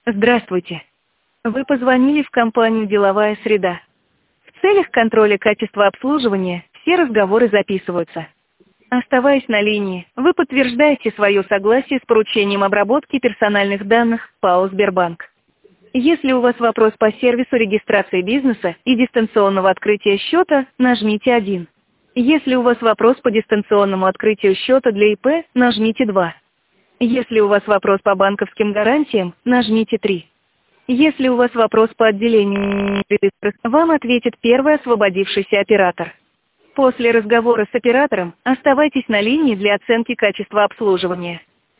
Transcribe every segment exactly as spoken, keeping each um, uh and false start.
Здравствуйте. Вы позвонили в компанию «Деловая среда». В целях контроля качества обслуживания все разговоры записываются. Оставаясь на линии, вы подтверждаете свое согласие с поручением обработки персональных данных ПАО «Сбербанк». Если у вас вопрос по сервису регистрации бизнеса и дистанционного открытия счета, нажмите один. Если у вас вопрос по дистанционному открытию счета для ИП, нажмите два. Если у вас вопрос по банковским гарантиям, нажмите три. Если у вас вопрос по отделению, вам ответит первый освободившийся оператор. После разговора с оператором оставайтесь на линии для оценки качества обслуживания.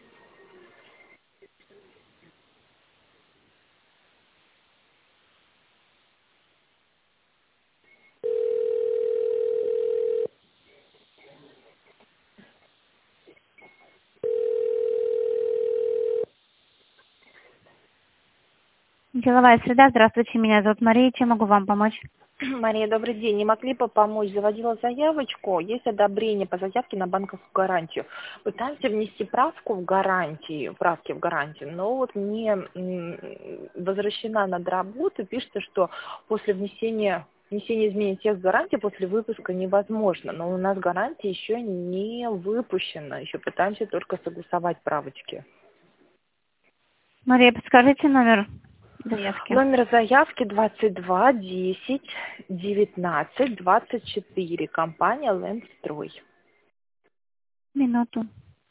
Деловая среда. Здравствуйте, меня зовут Мария. Чем могу вам помочь? Мария, добрый день. Не могли бы помочь? Заводила заявочку. Есть одобрение по заявке на банковскую гарантию. Пытаемся внести правку в гарантии, правки в гарантию, но вот мне м, возвращена над работы, пишется, что после внесения внесение изменений тех гарантий после выпуска невозможно. Но у нас гарантия еще не выпущена. Еще пытаемся только согласовать правочки. Мария, подскажите номер заявки. Номер заявки двадцать два десять девятнадцать двадцать четыре. Компания Лендстрой. Минуту.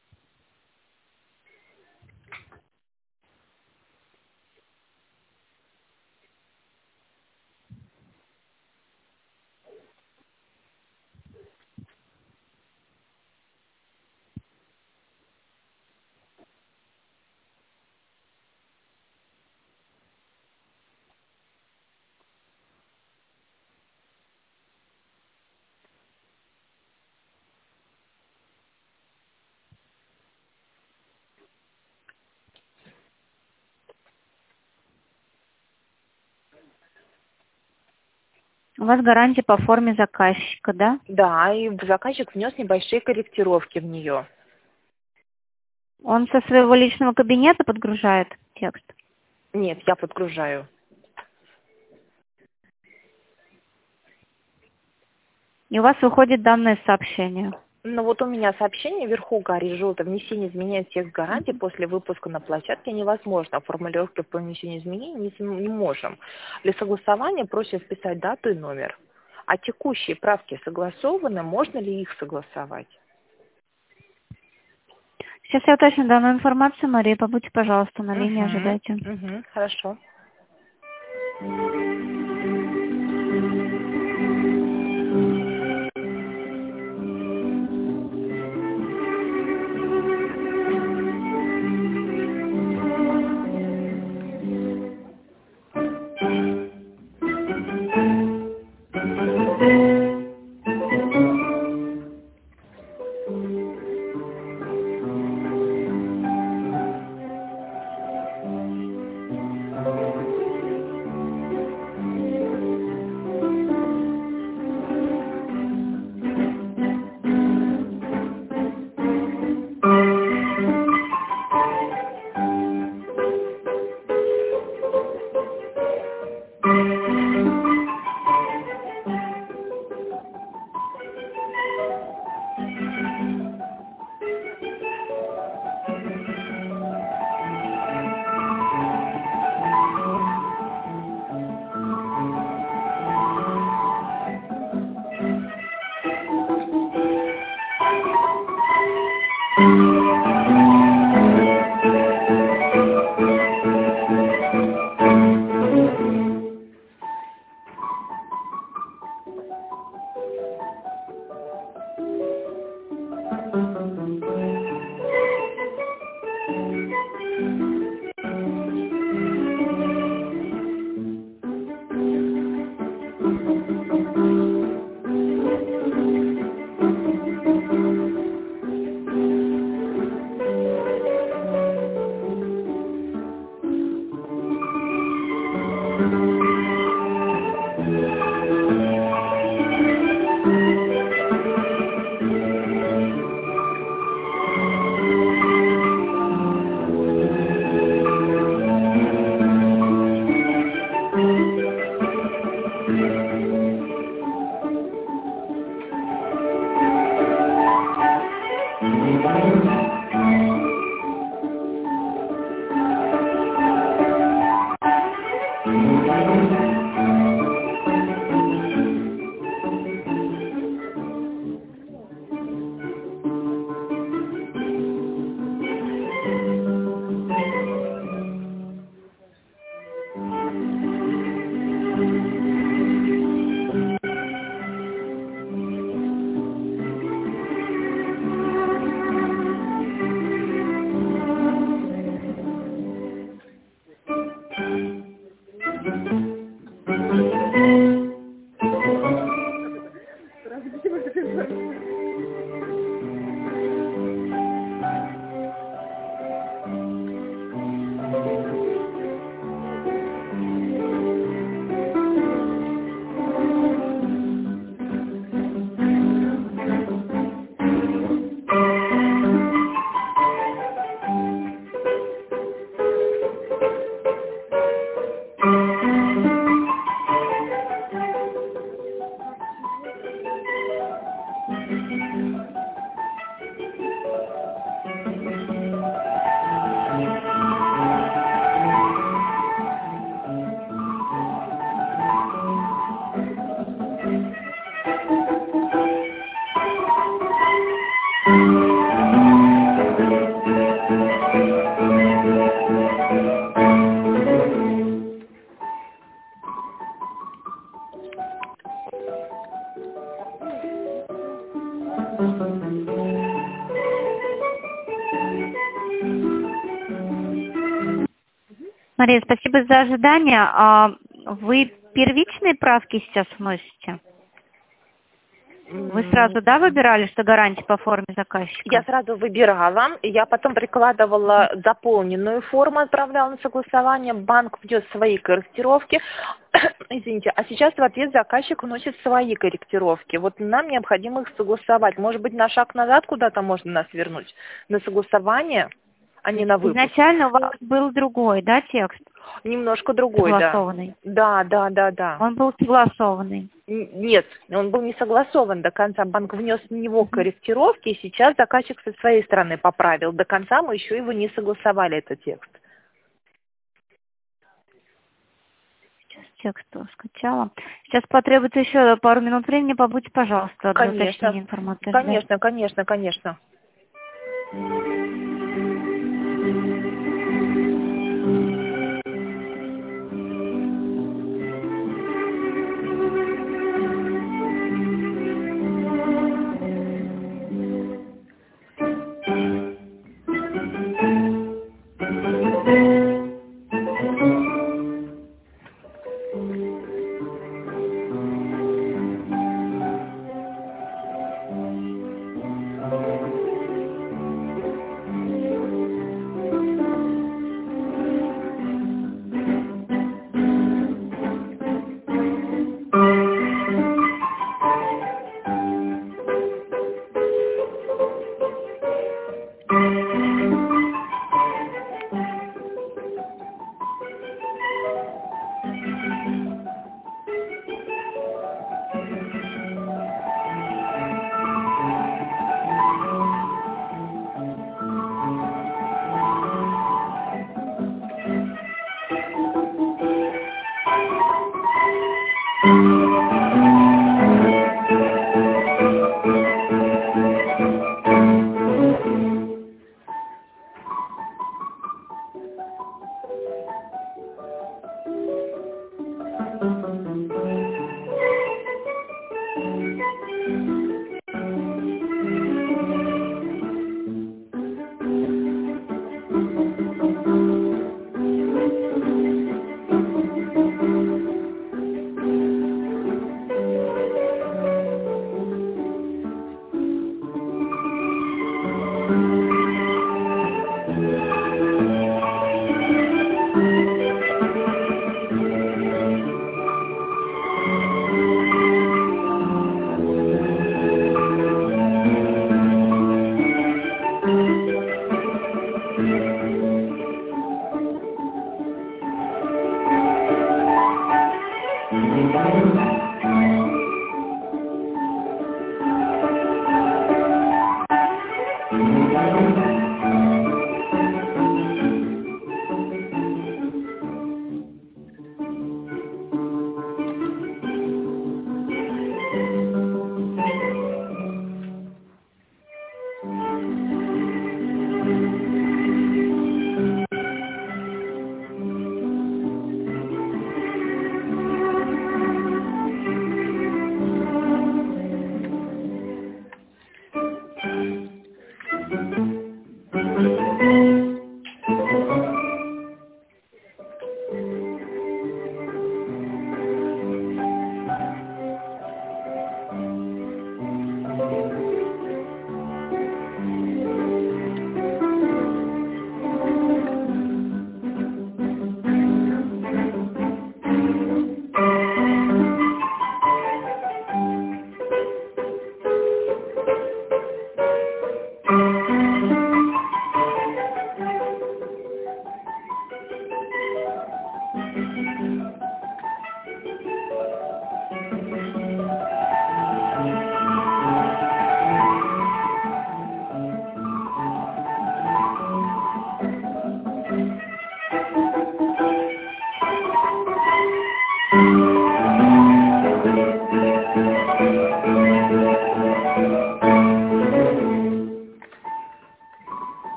У вас гарантия по форме заказчика, да? Да, и заказчик внес небольшие корректировки в нее. Он со своего личного кабинета подгружает текст? Нет, я подгружаю. И у вас выходит данное сообщение. Ну вот у меня сообщение вверху горит желто. Внесение изменений тех гарантий после выпуска на площадке невозможно. Формулировки по внесению изменений не, не можем. Для согласования просят вписать дату и номер. А текущие правки согласованы, можно ли их согласовать? Сейчас я уточню данную информацию. Мария, побудьте, пожалуйста, на линии, Угу, ожидайте. угу, хорошо. Мария, спасибо за ожидание. А вы первичные правки сейчас вносите? Вы сразу, да, выбирали, что гарантия по форме заказчика? Я сразу выбирала, я потом прикладывала заполненную форму, отправляла на согласование, банк внес свои корректировки, извините, а сейчас в ответ заказчик вносит свои корректировки. Вот нам необходимо их согласовать. Может быть, на шаг назад куда-то можно нас вернуть? На согласование, а не на выпуск. Изначально у вас был другой, да, текст? Немножко другой, да. Согласованный. Да, да, да, да. Он был согласованный. Нет, он был не согласован до конца. Банк внес в него корректировки, и сейчас заказчик со своей стороны поправил. До конца мы еще его не согласовали, этот текст. Сейчас текст скачала. Сейчас потребуется еще пару минут времени. Побудьте, пожалуйста, для уточнения информации. Конечно, конечно, конечно.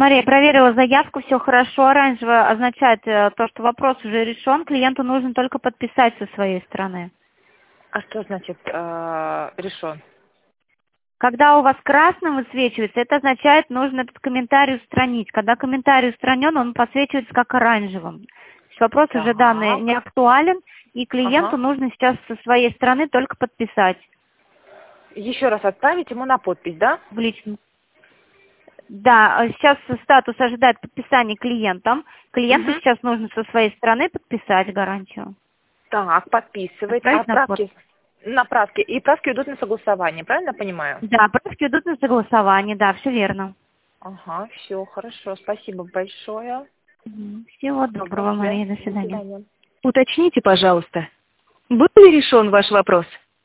Мария, проверила заявку, все хорошо. Оранжевое означает э, то, что вопрос уже решен. Клиенту нужно только подписать со своей стороны. А что значит э, решен? Когда у вас красным высвечивается, это означает, нужно этот комментарий устранить. Когда комментарий устранен, он подсвечивается как оранжевым. То есть вопрос уже данный не актуален, и клиенту Ага. нужно сейчас со своей стороны только подписать Еще раз отправить ему на подпись, да? в личном. Да, э, сейчас статус ожидает подписания клиентом. Клиенту Угу. сейчас нужно со своей стороны подписать гарантию. Так, подписывает. А Отправить на правки? На правки. И правки идут на согласование, правильно я понимаю? Да, правки идут на согласование, да, все верно. Ага, все, хорошо. Спасибо большое. Мгм. Всего доброго, До Мария, до свидания. До свидания. свидания. Уточните, пожалуйста, был ли решен ваш вопрос?